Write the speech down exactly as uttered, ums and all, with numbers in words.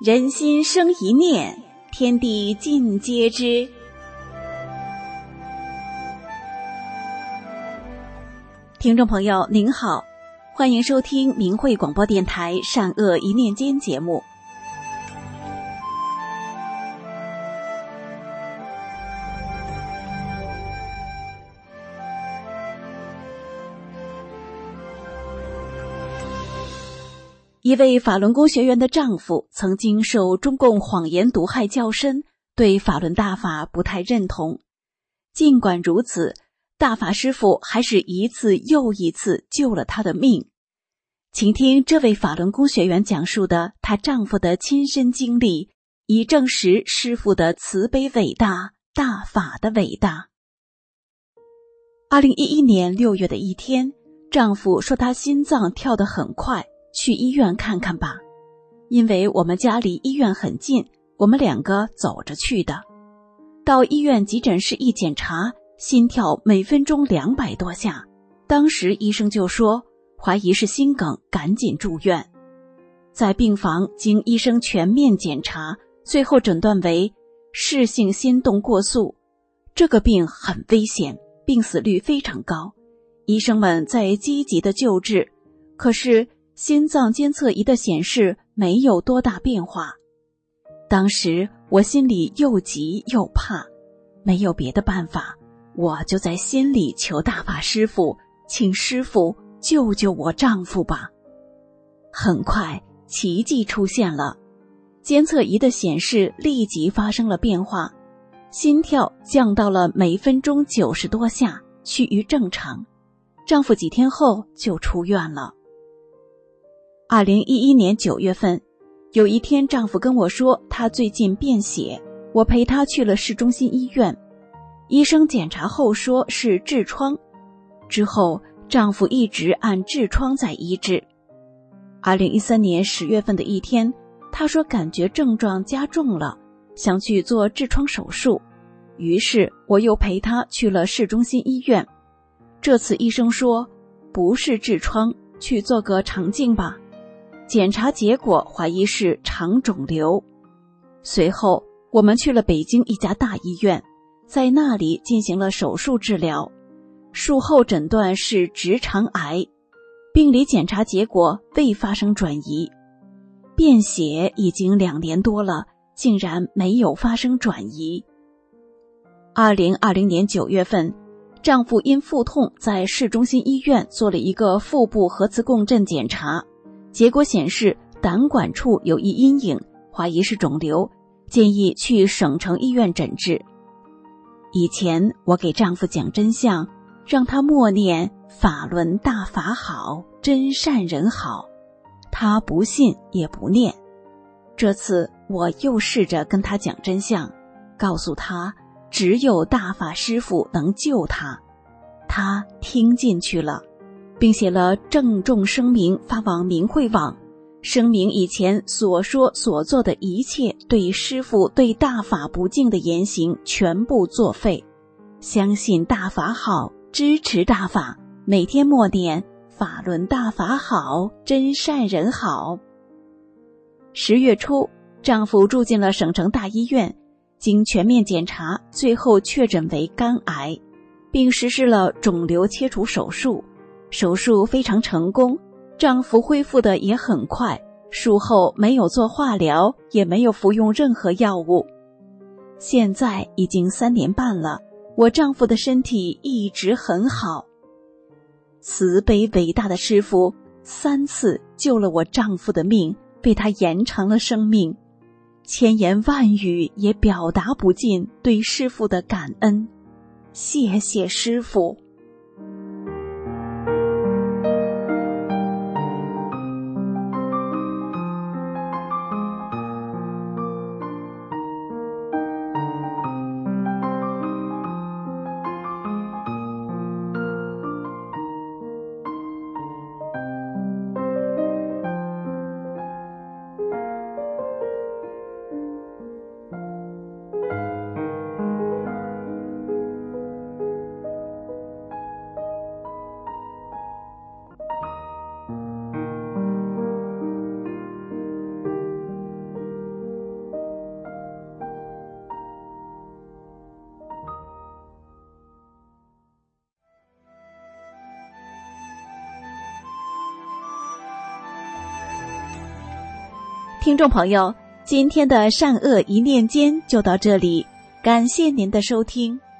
人心生一念，天地尽皆知。听众朋友您好，欢迎收听明慧广播电台善恶一念间节目。一位法轮功学员的丈夫曾经受中共谎言毒害较深，对法轮大法不太认同。尽管如此，大法师父还是一次又一次救了他的命。请听这位法轮功学员讲述的她丈夫的亲身经历，以证实师父的慈悲伟大，大法的伟大。二零一一年六月的一天，丈夫说他心脏跳得很快，去医院看看吧。因为我们家离医院很近，我们两个走着去的。到医院急诊室一检查，心跳每分钟两百多下，当时医生就说怀疑是心梗，赶紧住院。在病房经医生全面检查，最后诊断为室性心动过速。这个病很危险，病死率非常高，医生们在积极的救治，可是心脏监测仪的显示没有多大变化。当时我心里又急又怕，没有别的办法，我就在心里求大法师父，请师父救救我丈夫吧。很快奇迹出现了，监测仪的显示立即发生了变化，心跳降到了每分钟九十多下，趋于正常。丈夫几天后就出院了。二零一一年九月份，有一天丈夫跟我说他最近便血，我陪他去了市中心医院。医生检查后说是痔疮，之后丈夫一直按痔疮在医治。二零一三年十月份的一天，他说感觉症状加重了，想去做痔疮手术，于是我又陪他去了市中心医院。这次医生说不是痔疮，去做个肠镜吧。检查结果怀疑是肠肿瘤。随后我们去了北京一家大医院，在那里进行了手术治疗，术后诊断是直肠癌，病理检查结果未发生转移。便血已经两年多了，竟然没有发生转移。二零二零年九月份，丈夫因腹痛在市中心医院做了一个腹部核磁共振检查，结果显示胆管处有一阴影，怀疑是肿瘤，建议去省城医院诊治。以前我给丈夫讲真相，让他默念法轮大法好，真善人好，他不信也不念。这次我又试着跟他讲真相，告诉他只有大法师父能救他。他听进去了，并写了郑重声明发往明慧网，声明以前所说所做的一切对师父对大法不敬的言行全部作废，相信大法好，支持大法，每天默念法轮大法好，真善人好。十月初，丈夫住进了省城大医院，经全面检查，最后确诊为肝癌，并实施了肿瘤切除手术。手术非常成功，丈夫恢复的也很快，术后没有做化疗，也没有服用任何药物。现在已经三年半了，我丈夫的身体一直很好。慈悲伟大的师父三次救了我丈夫的命，为他延长了生命，千言万语也表达不尽对师父的感恩。谢谢师父。 听众朋友，今天的善恶一念间就到这里，感谢您的收听。